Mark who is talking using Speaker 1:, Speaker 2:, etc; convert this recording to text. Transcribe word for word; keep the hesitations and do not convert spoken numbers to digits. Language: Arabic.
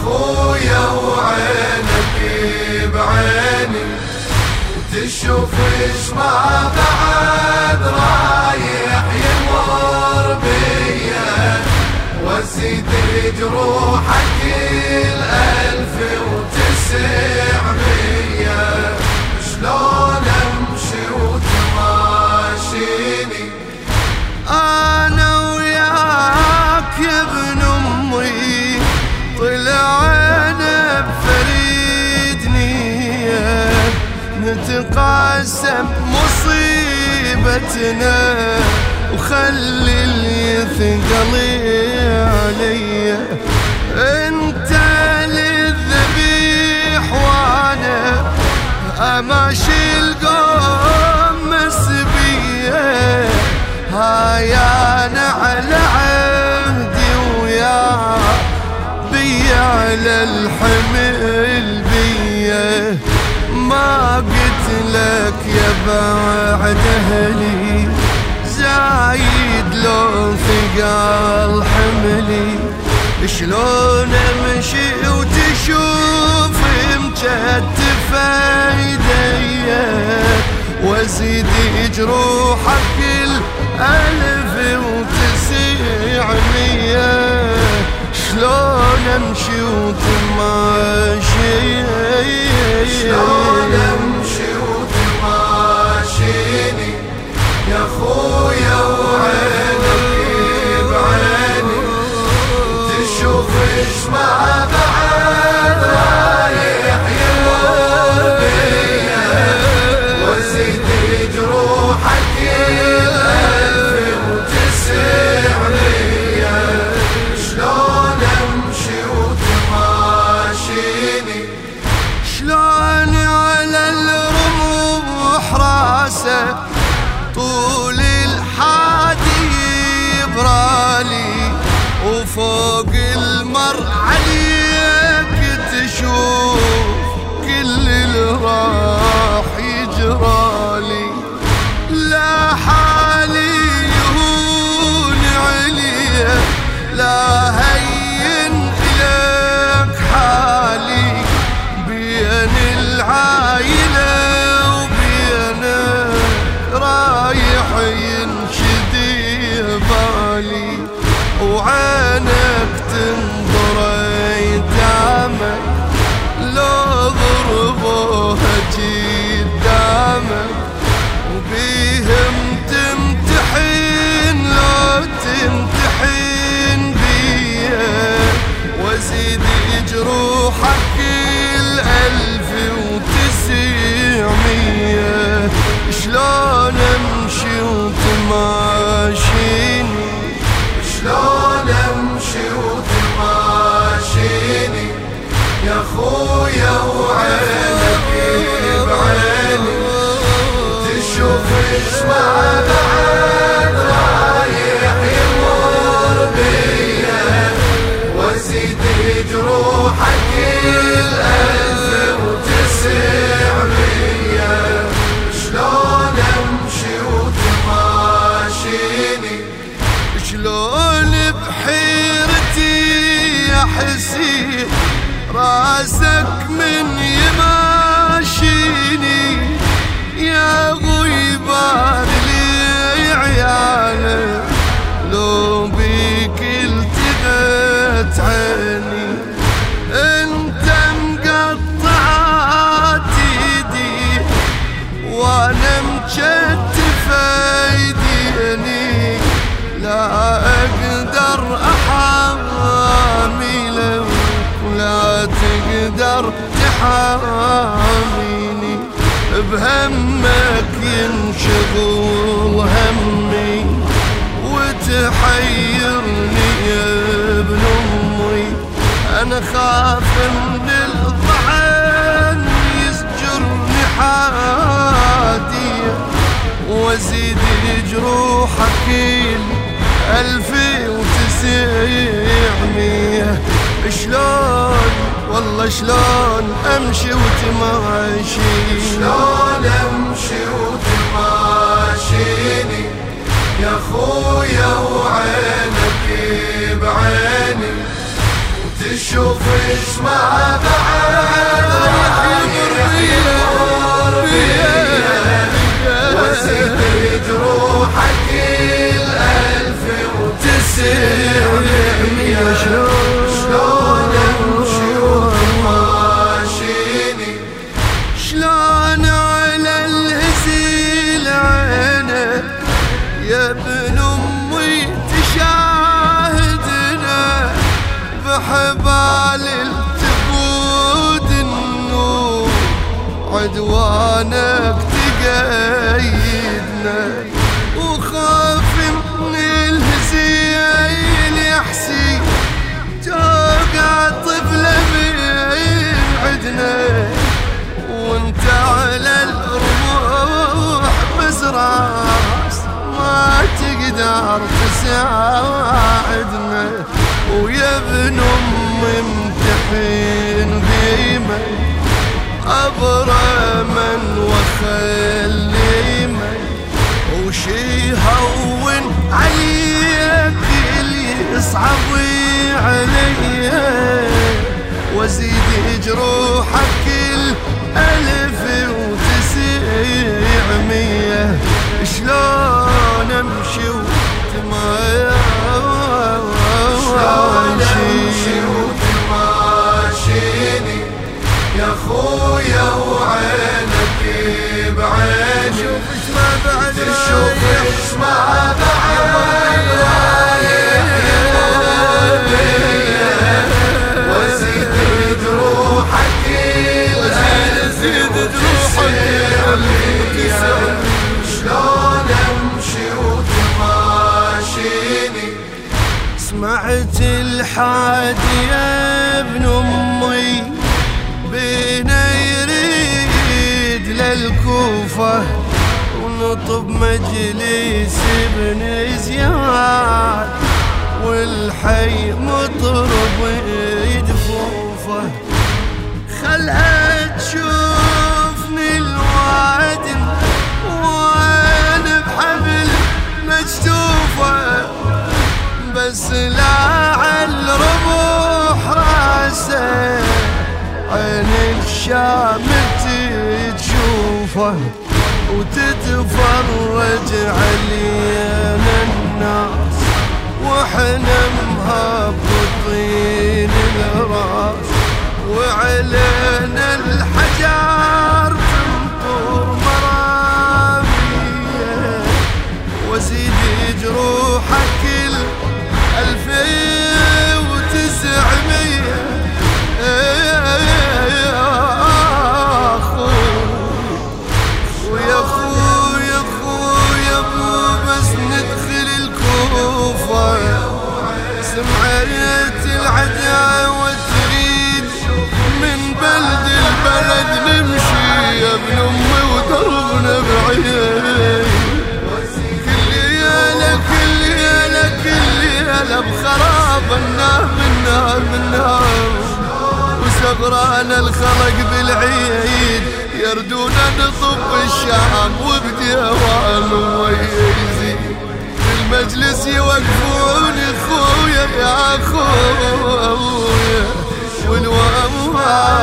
Speaker 1: خويا وعينك بعيني وتشوف ايش ما بعد رايح يمر بيا وازيد جروحك الألف وتسعمية شلون امشي وتماشيني
Speaker 2: انا وياك يا ابن امي طلعنا بفريد نية نتقاسم مصيبتنا وخلي اللي يثقلي علي انت للذبيح وانا اماشي القوم مسبيه هاي انا على عهدي ويا بي على الحمل بيه ما قلت لك يا بعد اهلي زايد لو ثقال حملي شلون امشي وتشوف مجتفة ايديا وازيد جروحك الالف وتسعمية شلون امشي وتماشي
Speaker 1: شلون امشي وتماشيني يا خويا وعينك بعيني تشوف ايش ما بعد رايح يمر بيا وازيد جروحك الألف وتسعمية شلون امشي وتماشيني
Speaker 2: شلون على الرموح راسه طول الحادي برالي وفوق المر عليك تشوف كل اللي راح يجرالي لا حالي يهون عليه لا هين إلك حالي بين العايلة وبينك رايح ينشدي بالي وعينك تنظر ايتامك لو ضربوها قدامك وبيهم تمتحن لو تمتحن بيه وازيد جروحك الألف وتسعمية شلون امشي وتماشيني
Speaker 1: شلون امشي وتماشيني يا خويا وعينك بعيني تشوف ايش ما بعد رايح يمر بيا وازيد جروحك الألف وتسعمية شلون امشي وتماشيني
Speaker 2: شلون بحيرتي احسي راسك من يماشيني يا غيبان لي عيالك لو بيك التقت عيني انت مقطعات ايدي وانا مجتف ايديني لا اقدر احامي لك ولا تقدر تحاميني بهمك ينشغل همي وتحيرني يا ابن امي انا خاف من الضعن يسجرني حادية وازيد جروحك الألف وتسعمية شلون والله شلون امشي وتماشي
Speaker 1: شلون امشي وتماشيني يا خويا وعينك بعيني تشوف اسمع بعد وزيد جروحك الألف وتسعمية. شلون امشي وماشيني،
Speaker 2: شلون على الهزيل عينك يا ابن امي تشاهدنا بحبال التبود النور، عدوانك تقيدنا وخاف من الهزيل يحسي توقع طفلة من عدنا، وانت على الرموح مزراس ما تقدر تساعدنا، ويا ابن ام امتحن بيمن ابرمن وخليمن، وشي هون عليك اللي يصعب عليا، وازيد جروحك الألف وتسعمية. شلون امشي وتماشيني
Speaker 1: وتماشيني يا خويا وعينك بعيني،
Speaker 2: شوف اسمع بعد
Speaker 1: تشوف اسمع بعد وزيد جروحك الألف وتسعمية. شلون امشي وتماشيني،
Speaker 2: سمعت الحادي يا ابن امي بينا يريد للكوفة، ونطب مجلس ابن زياد والحي مطرب يدفوفه، خلها تشوفني الوادم وانا بحبل مجتوفة، بس لا عالربوح راسه عين الشام تشوفه، وتتفرج علينا الناس واحنا مهبطين الراس، وعلينا الحجار تنطر مرامية، وزيد جروحك الألف وتسعمية. ويا خويا خويا مو بس ندخل الكوفة، سمعت العداوة تريد من بلد البلد نمشي يا ابن امي ودربنا بعيد، كل يالا كل يالا كل يالا بخراب النار بالنار بالنار، وسغرانا الخلق بالعيد يردونا نطب الشام وبديوان ويزيد، بالمجلس يوقفون خويا يا خويا والوام